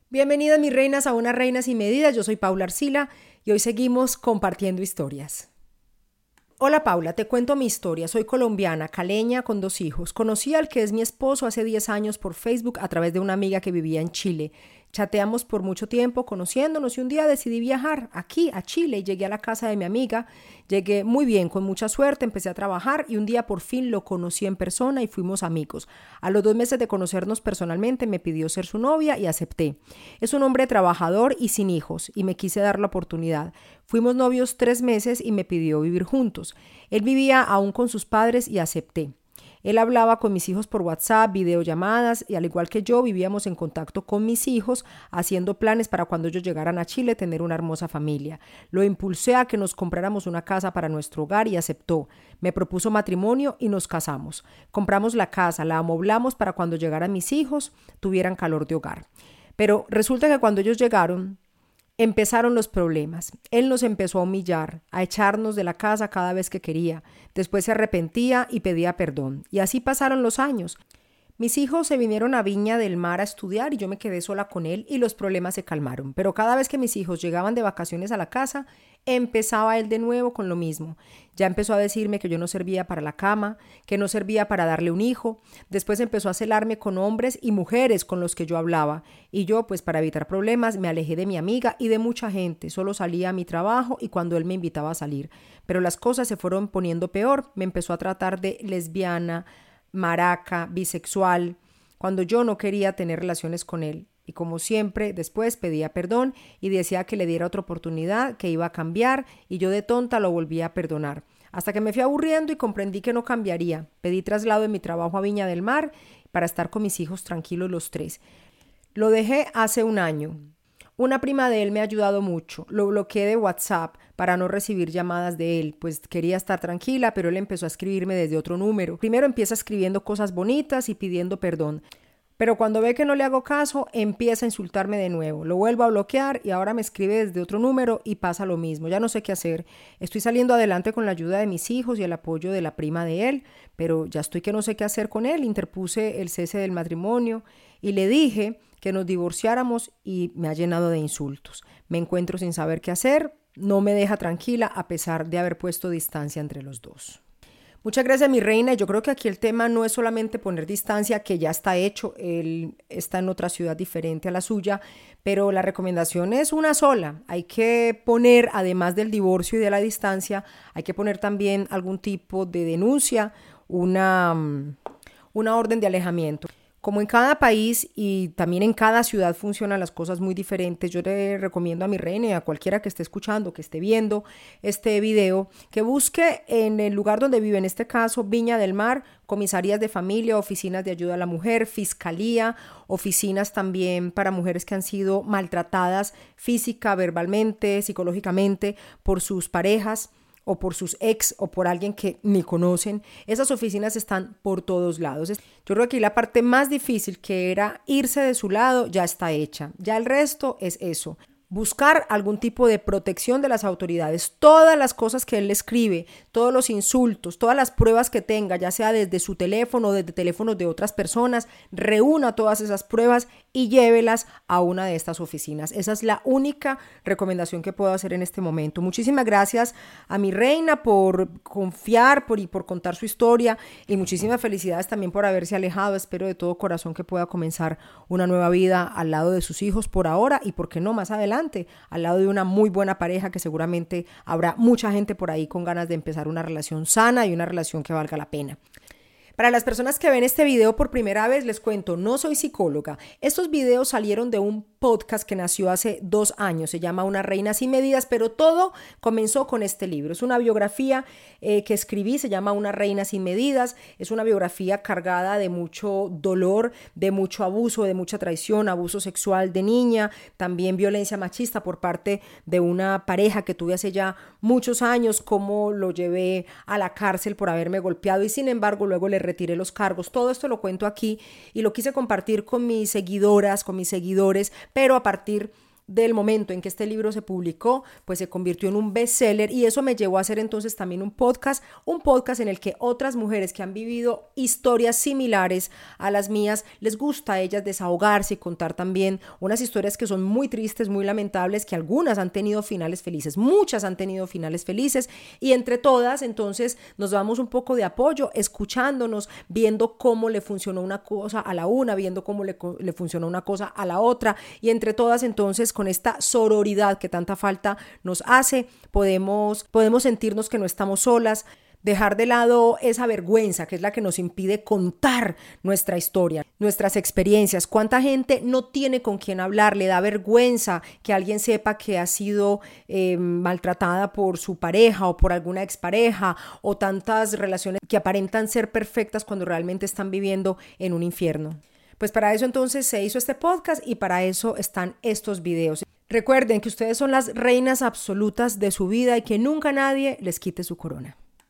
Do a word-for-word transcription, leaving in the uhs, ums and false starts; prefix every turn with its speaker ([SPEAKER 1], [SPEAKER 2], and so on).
[SPEAKER 1] Bienvenidas mis reinas a Unas Reinas y Medidas, yo soy Paula Arcila y hoy seguimos compartiendo historias. Hola Paula, te cuento mi historia. Soy colombiana, caleña, con dos hijos. Conocí al que es mi esposo hace diez años por Facebook a través de una amiga que vivía en Chile. Chateamos por mucho tiempo conociéndonos y un día decidí viajar aquí a Chile y llegué a la casa de mi amiga. Llegué muy bien, con mucha suerte, empecé a trabajar y un día por fin lo conocí en persona y fuimos amigos. A los dos meses de conocernos personalmente me pidió ser su novia y acepté. Es un hombre trabajador y sin hijos y me quise dar la oportunidad. Fuimos novios tres meses y me pidió vivir juntos. Él vivía aún con sus padres y acepté. Él hablaba con mis hijos por WhatsApp, videollamadas y al igual que yo vivíamos en contacto con mis hijos, haciendo planes para cuando ellos llegaran a Chile tener una hermosa familia. Lo impulsé a que nos compráramos una casa para nuestro hogar y aceptó. Me propuso matrimonio y nos casamos. Compramos la casa, la amoblamos para cuando llegaran mis hijos tuvieran calor de hogar. Pero resulta que cuando ellos llegaron, empezaron los problemas. Él nos empezó a humillar, a echarnos de la casa cada vez que quería. Después se arrepentía y pedía perdón. Y así pasaron los años. Mis hijos se vinieron a Viña del Mar a estudiar y yo me quedé sola con él y los problemas se calmaron. Pero cada vez que mis hijos llegaban de vacaciones a la casa, empezaba él de nuevo con lo mismo. Ya empezó a decirme que yo no servía para la cama, que no servía para darle un hijo. Después empezó a celarme con hombres y mujeres con los que yo hablaba. Y yo, pues para evitar problemas, me alejé de mi amiga y de mucha gente. Solo salía a mi trabajo y cuando él me invitaba a salir. Pero las cosas se fueron poniendo peor. Me empezó a tratar de lesbiana, maraca, bisexual, cuando yo no quería tener relaciones con él. Y como siempre, después pedía perdón y decía que le diera otra oportunidad, que iba a cambiar, y yo de tonta lo volvía a perdonar. Hasta que me fui aburriendo y comprendí que no cambiaría. Pedí traslado de mi trabajo a Viña del Mar para estar con mis hijos tranquilos los tres. Lo dejé hace un año. Una prima de él me ha ayudado mucho. Lo bloqueé de WhatsApp para no recibir llamadas de él, pues quería estar tranquila, pero él empezó a escribirme desde otro número. Primero empieza escribiendo cosas bonitas y pidiendo perdón. Pero cuando ve que no le hago caso, empieza a insultarme de nuevo. Lo vuelvo a bloquear y ahora me escribe desde otro número y pasa lo mismo. Ya no sé qué hacer. Estoy saliendo adelante con la ayuda de mis hijos y el apoyo de la prima de él, pero ya estoy que no sé qué hacer con él. Interpuse el cese del matrimonio y le dije que nos divorciáramos y me ha llenado de insultos. Me encuentro sin saber qué hacer. No me deja tranquila a pesar de haber puesto distancia entre los dos. Muchas gracias, mi reina. Yo creo que aquí el tema no es solamente poner distancia, que ya está hecho. Él está en otra ciudad diferente a la suya, pero la recomendación es una sola. Hay que poner, además del divorcio y de la distancia, hay que poner también algún tipo de denuncia, una, una orden de alejamiento. Como en cada país y también en cada ciudad funcionan las cosas muy diferentes, yo le recomiendo a mi reina y a cualquiera que esté escuchando, que esté viendo este video, que busque en el lugar donde vive, en este caso Viña del Mar, comisarías de familia, oficinas de ayuda a la mujer, fiscalía, oficinas también para mujeres que han sido maltratadas física, verbalmente, psicológicamente por sus parejas, o por sus ex o por alguien que ni conocen. Esas oficinas están por todos lados. Yo creo que aquí la parte más difícil, que era irse de su lado, ya está hecha. Ya el resto es eso. Buscar algún tipo de protección de las autoridades. Todas las cosas que él le escribe, todos los insultos, todas las pruebas que tenga, ya sea desde su teléfono o desde teléfonos de otras personas, reúna todas esas pruebas y llévelas a una de estas oficinas. Esa es la única recomendación que puedo hacer en este momento. Muchísimas gracias a mi reina por confiar por, y por contar su historia, y muchísimas felicidades también por haberse alejado. Espero de todo corazón que pueda comenzar una nueva vida al lado de sus hijos por ahora y por qué no más adelante, al lado de una muy buena pareja, que seguramente habrá mucha gente por ahí con ganas de empezar una relación sana y una relación que valga la pena. Para las personas que ven este video por primera vez, les cuento, no soy psicóloga. Estos videos salieron de un podcast que nació hace dos años, se llama Unas Reinas y Medidas, pero todo comenzó con este libro. Es una biografía eh, que escribí, se llama Unas Reinas y Medidas. Es una biografía cargada de mucho dolor, de mucho abuso, de mucha traición, abuso sexual de niña, también violencia machista por parte de una pareja que tuve hace ya muchos años, cómo lo llevé a la cárcel por haberme golpeado y sin embargo luego le retiré los cargos. Todo esto lo cuento aquí y lo quise compartir con mis seguidoras, con mis seguidores, pero a partir del momento en que este libro se publicó, pues se convirtió en un bestseller y eso me llevó a hacer entonces también un podcast, un podcast en el que otras mujeres que han vivido historias similares a las mías, les gusta a ellas desahogarse y contar también unas historias que son muy tristes, muy lamentables, que algunas han tenido finales felices, muchas han tenido finales felices y entre todas entonces nos damos un poco de apoyo, escuchándonos, viendo cómo le funcionó una cosa a la una, viendo cómo le, le funcionó una cosa a la otra y entre todas entonces con esta sororidad que tanta falta nos hace, podemos, podemos sentirnos que no estamos solas, dejar de lado esa vergüenza que es la que nos impide contar nuestra historia, nuestras experiencias. ¿Cuánta gente no tiene con quién hablar? Le da vergüenza que alguien sepa que ha sido eh, maltratada por su pareja o por alguna expareja o tantas relaciones que aparentan ser perfectas cuando realmente están viviendo en un infierno. Pues para eso entonces se hizo este podcast y para eso están estos videos. Recuerden que ustedes son las reinas absolutas de su vida y que nunca nadie les quite su corona.